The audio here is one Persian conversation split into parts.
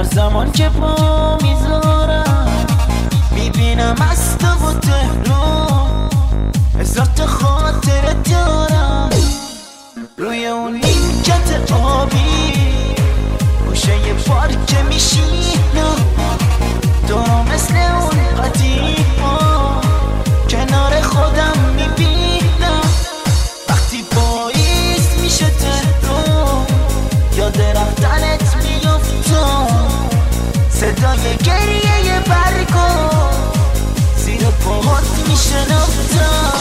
زمان که پا میذارم میبینم از تو و تهران هزار تا خاطره دارم روی اون نیمکت آبی گوشه یه پارک میشینم دارم مثل اون قدیما کنار خودم میبینم وقتی پاییز میشه تهران یاد رفتنت میافتم صدای گریه برگا زیر پاهات میشنفتم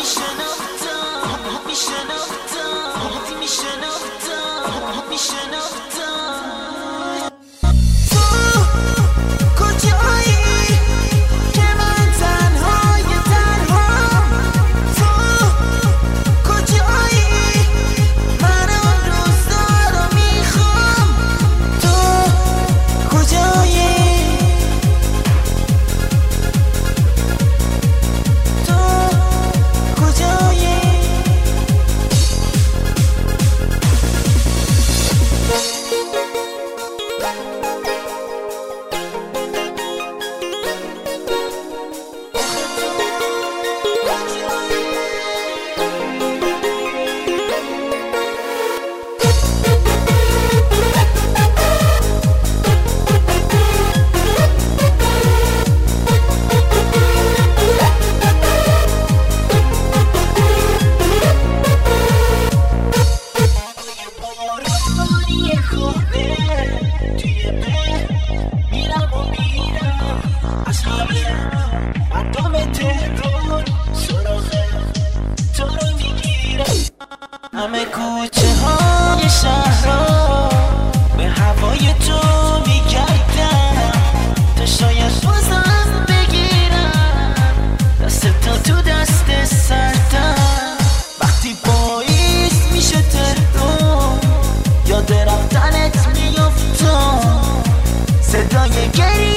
همه کوچه های شهرها به هوای تو میگردن تا شاید بازم بگیرم دست تا تو دست سردم وقتی پاییز میشه تهران یاد رفتنت میافتم صدای گریه